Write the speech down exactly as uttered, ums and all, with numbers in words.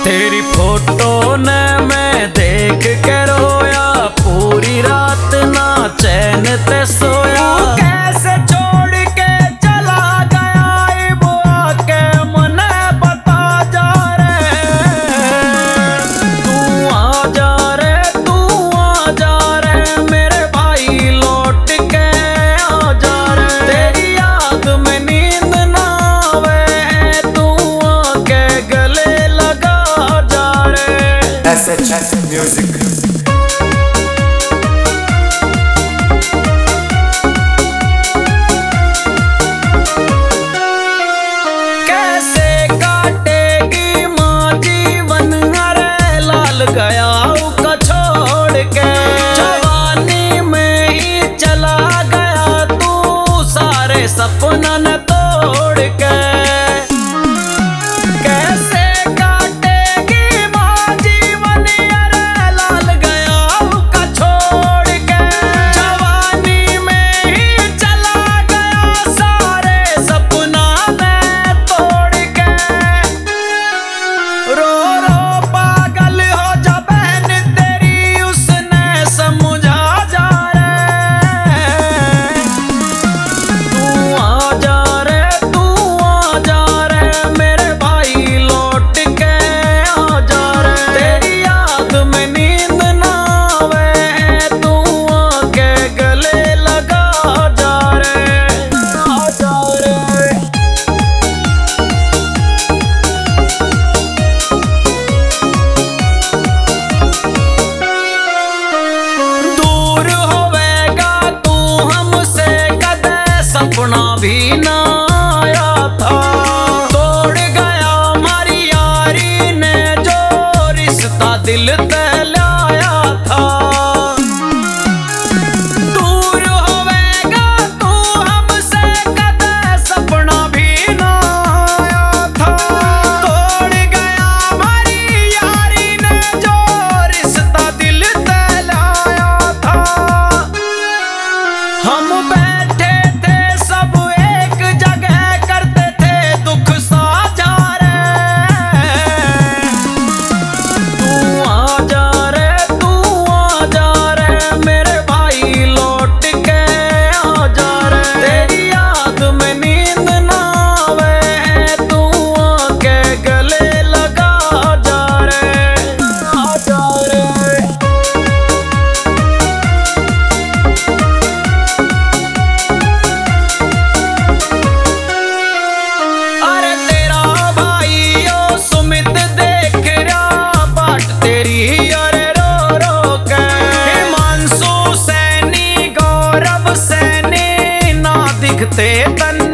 तेरी फोटो ने मैं देख के रोया, पूरी रात ना चैन ते सोया। कैसे छोड़ के चला गया ये बुआ के मने बता जा रे। तू आ जा रे, तू आ जा रे, मेरे भाई लौट के आ जा रे। तेरी याद में नींद ना आवे, तू आके गले लगा जा रे। S H S Music। गया का छोड़ के जवानी में ही चला गया, तू सारे सपना न तोड़ के। कैसे काटेगी माँ जीवन, अरे लाल गया का छोड़ के जवानी में ही चला गया, सारे सपना न तोड़ के। रो रो सपना भी ना आया था, तोड़ गया हमारी यारी ने जो रिश्ता दिल ते लाया था। दूर होवेगा तू हमसे कदे, सपना भी ना आया था, तोड़ गया हमारी यारी ने जो रिश्ता दिल ते लाया था। हम बैठे दिखते तन